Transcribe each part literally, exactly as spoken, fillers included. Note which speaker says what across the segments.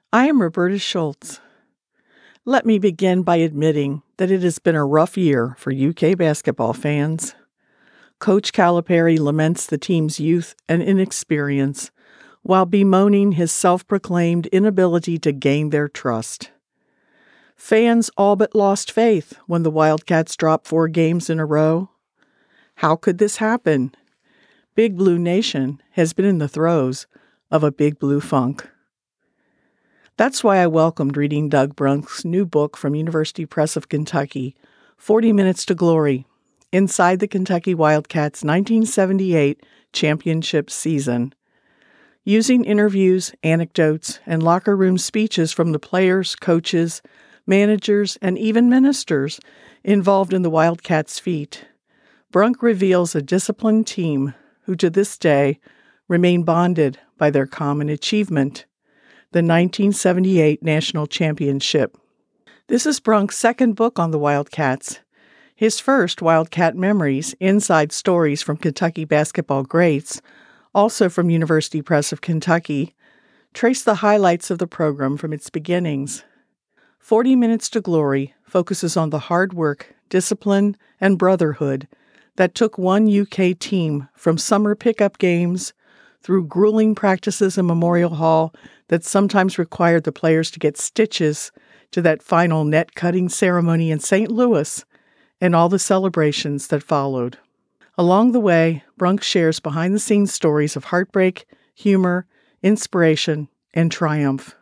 Speaker 1: I am Roberta Schultz. Let me begin by admitting that it has been a rough year for U K basketball fans. Coach Calipari laments the team's youth and inexperience while bemoaning his self-proclaimed inability to gain their trust. Fans all but lost faith when the Wildcats dropped four games in a row. How could this happen? Big Blue Nation has been in the throes of a Big Blue funk. That's why I welcomed reading Doug Brunk's new book from University Press of Kentucky, forty minutes to Glory, Inside the Kentucky Wildcats' nineteen seventy-eight championship season. Using interviews, anecdotes, and locker room speeches from the players, coaches, managers, and even ministers involved in the Wildcats' feat, Brunk reveals a disciplined team who to this day remain bonded by their common achievement, the nineteen seventy-eight National Championship. This is Brunk's second book on the Wildcats. His first, Wildcat Memories, Inside Stories from Kentucky Basketball Greats, also from University Press of Kentucky, trace the highlights of the program from its beginnings. forty minutes to Glory focuses on the hard work, discipline, and brotherhood that took one U K team from summer pickup games through grueling practices in Memorial Hall that sometimes required the players to get stitches to that final net-cutting ceremony in Saint Louis and all the celebrations that followed. Along the way, Brunk shares behind-the-scenes stories of heartbreak, humor, inspiration, and triumph.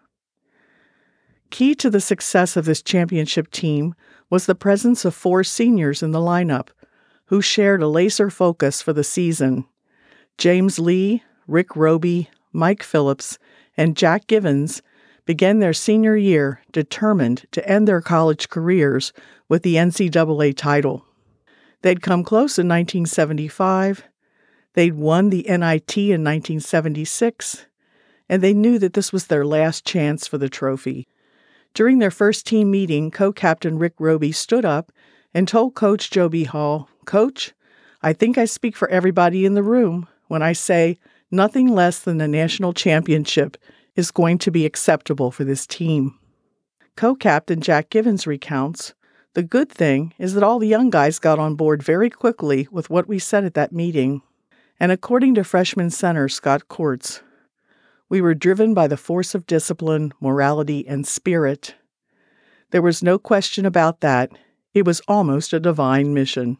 Speaker 1: Key to the success of this championship team was the presence of four seniors in the lineup who shared a laser focus for the season. James Lee, Rick Roby, Mike Phillips, and Jack Givens began their senior year determined to end their college careers with the N C double A title. They'd come close in nineteen seventy-five, they'd won the N I T in nineteen seventy-six, and they knew that this was their last chance for the trophy. During their first team meeting, co-captain Rick Roby stood up and told Coach Joe B. Hall, "Coach, I think I speak for everybody in the room when I say nothing less than the national championship is going to be acceptable for this team." Co-captain Jack Givens recounts, "The good thing is that all the young guys got on board very quickly with what we said at that meeting. And according to freshman center Scott Courts, we were driven by the force of discipline, morality, and spirit. There was no question about that. It was almost a divine mission."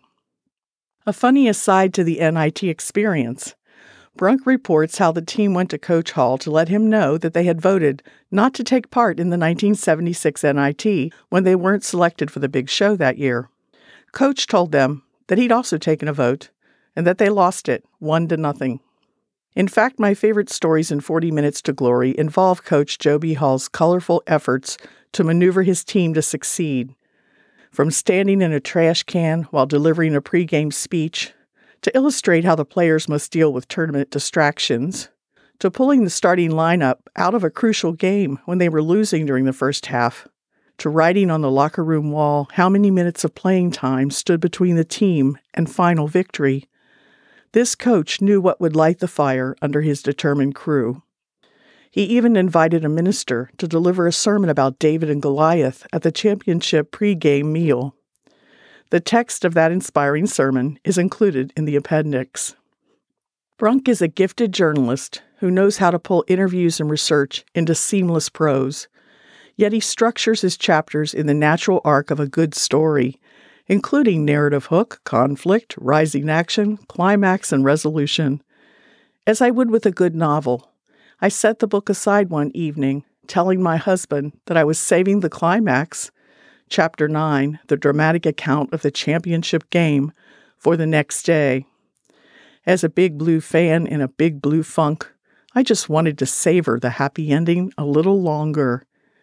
Speaker 1: A funny aside to the N I T experience, Brunk reports how the team went to Coach Hall to let him know that they had voted not to take part in the nineteen seventy-six N I T when they weren't selected for the big show that year. Coach told them that he'd also taken a vote and that they lost it, one to nothing. In fact, my favorite stories in forty minutes to Glory involve Coach Joe B. Hall's colorful efforts to maneuver his team to succeed. From standing in a trash can while delivering a pregame speech, to illustrate how the players must deal with tournament distractions, to pulling the starting lineup out of a crucial game when they were losing during the first half, to writing on the locker room wall how many minutes of playing time stood between the team and final victory. This coach knew what would light the fire under his determined crew. He even invited a minister to deliver a sermon about David and Goliath at the championship pregame meal. The text of that inspiring sermon is included in the appendix. Brunk is a gifted journalist who knows how to pull interviews and research into seamless prose, yet he structures his chapters in the natural arc of a good story, including narrative hook, conflict, rising action, climax, and resolution. As I would with a good novel, I set the book aside one evening, telling my husband that I was saving the climax, Chapter nine, the dramatic account of the championship game, for the next day. As a Big Blue fan in a Big Blue funk, I just wanted to savor the happy ending a little longer.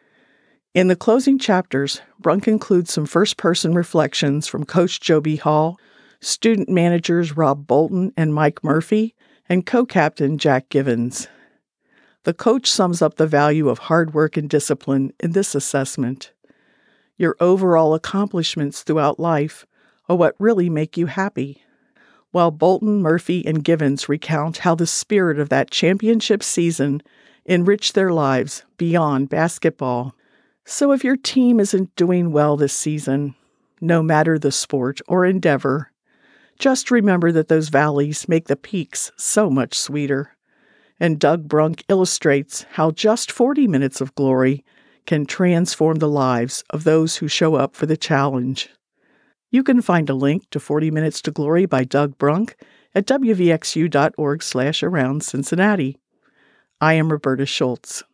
Speaker 1: In the closing chapters, Brunk includes some first-person reflections from Coach Joe B. Hall, student managers Rob Bolton and Mike Murphy, and co-captain Jack Givens. The coach sums up the value of hard work and discipline in this assessment. Your overall accomplishments throughout life are what really make you happy. While Bolton, Murphy, and Givens recount how the spirit of that championship season enrich their lives beyond basketball. So if your team isn't doing well this season, no matter the sport or endeavor, just remember that those valleys make the peaks so much sweeter. And Doug Brunk illustrates how just forty minutes of glory can transform the lives of those who show up for the challenge. You can find a link to forty minutes to Glory by Doug Brunk at w v x u dot org slash around Cincinnati. I am Roberta Schultz.